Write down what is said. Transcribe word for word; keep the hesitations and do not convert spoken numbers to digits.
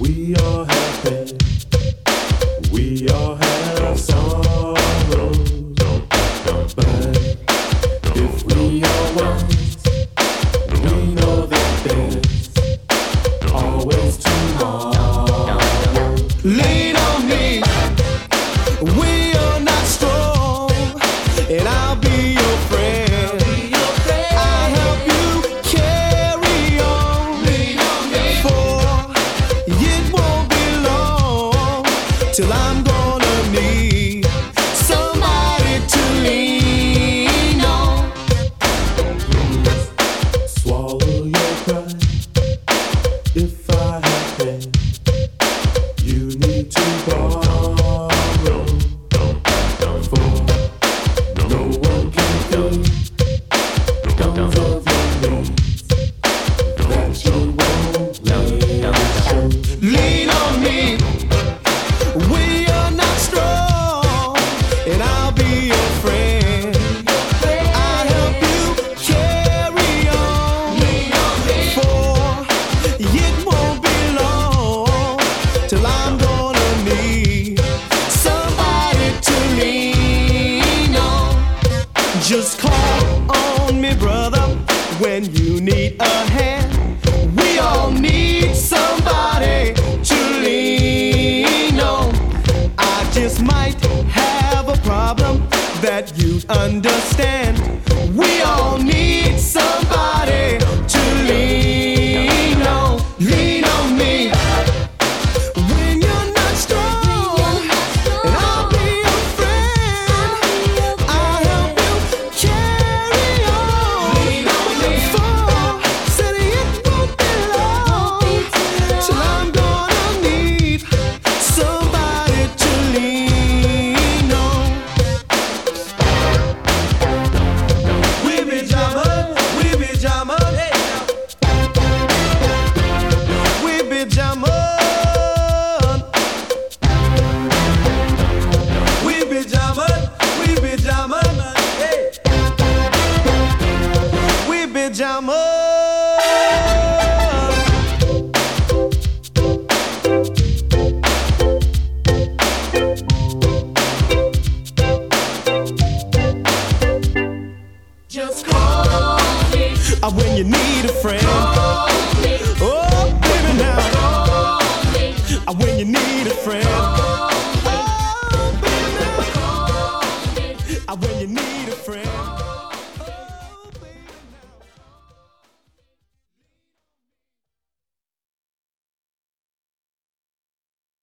We all have pain, we all have sorrow, but if we are wise, we know that there's always tomorrow. Lean on me, we are not strong, and I'll be your friend. I'll help you carry on, for it won't be long till I'm gonna need somebody to lean on. Swallow your pride. If I have pain, you need to borrow, for no one can feel guns of your needs that you won't lean. Lean on me, we are not strong, and I'll be your friend. I'll help you carry on, for it won't be long till I'm gonna need somebody to lean on. Just call on me, brother, when you need a hand. We all need somebody to lean on. I just might have a problem that you'd understand. We all need somebody to lean on. Lean on me when you're not strong, and I'll be your friend. I'll help you carry on. For said it won't be long till I'm gonna need somebody to lean on. We be jamming, we be jamming, we be jamming, we be jamming, we be jamming, hey. We be jamming. Just call me uh, when you need a friend. Call me. Oh, baby, now. Call me uh, when you need a friend. Call me. Oh, baby, now. Call me uh, when